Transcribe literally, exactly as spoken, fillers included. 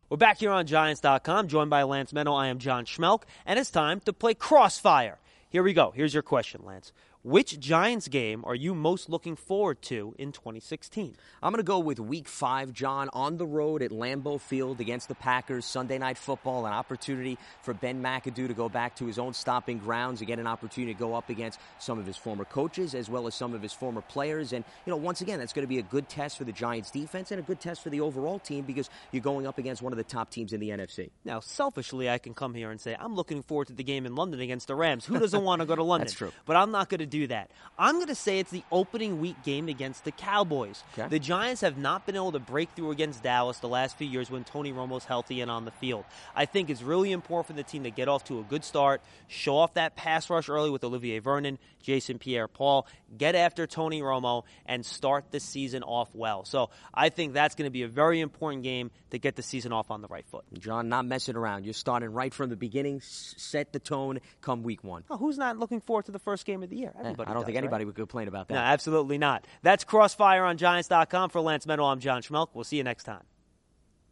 We're back here on Giants dot com, joined by Lance Meadow. I am John Schmelk, and it's time to play Crossfire. Here we go. Here's your question, Lance. Which Giants game are you most looking forward to in twenty sixteen? I'm going to go with Week five, John, on the road at Lambeau Field against the Packers, Sunday Night Football, an opportunity for Ben McAdoo to go back to his own stomping grounds and get an opportunity to go up against some of his former coaches as well as some of his former players. And, you know, once again, that's going to be a good test for the Giants defense and a good test for the overall team because you're going up against one of the top teams in the N F C. Now, selfishly, I can come here and say, I'm looking forward to the game in London against the Rams. Who doesn't want to go to London? That's true. But I'm not going to do that. I'm going to say it's the opening week game against the Cowboys. Okay. The Giants have not been able to break through against Dallas the last few years when Tony Romo's healthy and on the field. I think it's really important for the team to get off to a good start, show off that pass rush early with Olivier Vernon, Jason Pierre-Paul, get after Tony Romo, and start the season off well. So I think that's going to be a very important game to get the season off on the right foot. John, not messing around. You're starting right from the beginning, s- set the tone come week one. Well, who's not looking forward to the first game of the year? Eh, I don't does, think anybody right? would complain about that. No, absolutely not. That's Crossfire on Giants dot com. For Lance Meadow, I'm John Schmelk. We'll see you next time.